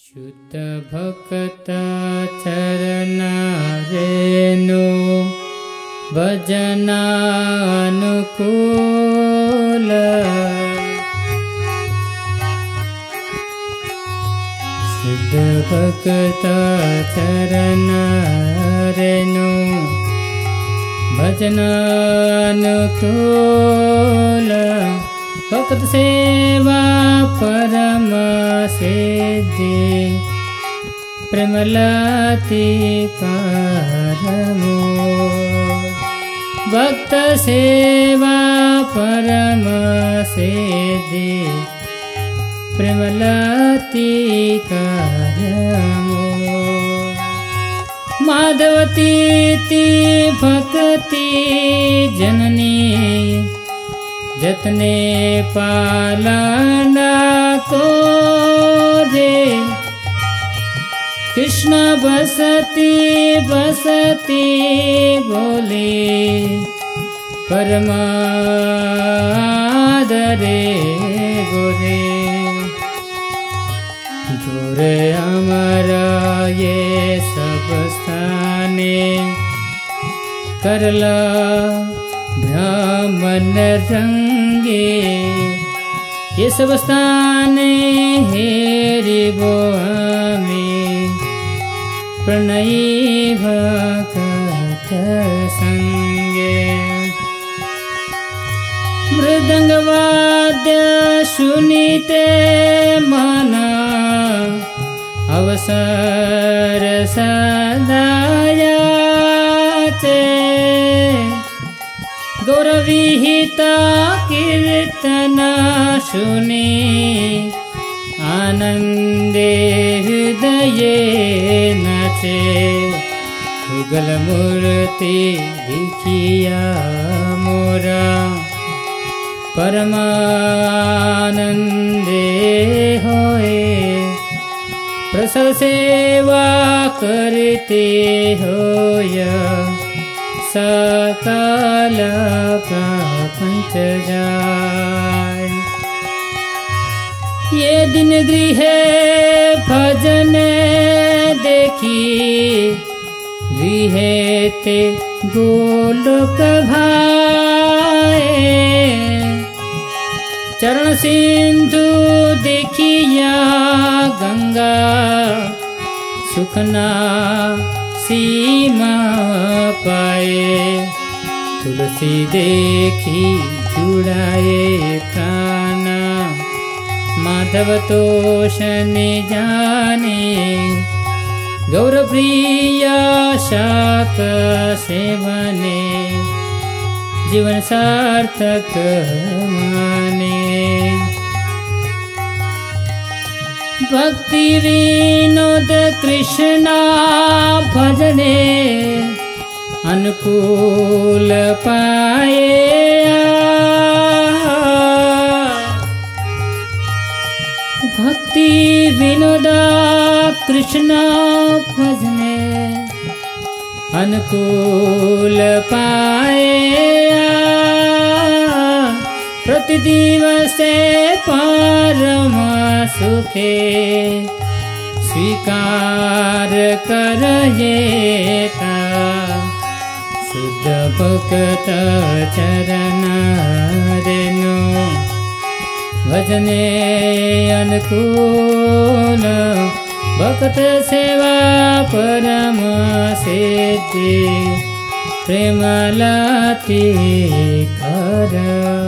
शुद्ध भक्त चरण रेणु भजनानुकूल। शुद्ध भक्त चरण रेणु भजनानुकूल। भक्त सेवा परम सिद्धि प्रेमलति परमो। भक्त सेवा परम सिद्धि प्रेमलति परमो। माधवती भक्ति जननी जतने पालना को रे। कृष्ण बसती बसती बोले परमादरे गोरे। दूरे हमारा ये सब स्थाने करला ब्राह्मण रंगे। ये सब स्थान हेरि वो हमें प्रणयी भक्त संगे। मृदंग वाद्य सुनीते मना अवसर सदायाचे। गौरविहिता कीर्तन सुने आनंदे हृदये नाचे। युगल मूर्ति दिखिया मोरा परमानंदे होए। प्रसव सेवा करते होया सकल प्रपंच जाय। ये दिन गृह भजन देखी गृह ते गोलोक भाए। चरण सिंधु देखिया गंगा सुखना सीमा पाए। तुलसी देखी जुड़ाए प्राण माधव तोषण जाने। गौर प्रिय शाक सेवने जीवन सार्थक माने। भक्ति विनोद कृष्णा भजने अनुकूल पाए। भक्ति विनोद कृष्णा भजने अनुकूल पाए। प्रति दिवसे परम सुखे स्वीकार करयेता। शुद्ध भक्त चरण रेणु भजने अनुकूल। भक्त सेवा परम सिद्धि प्रेमलति कर।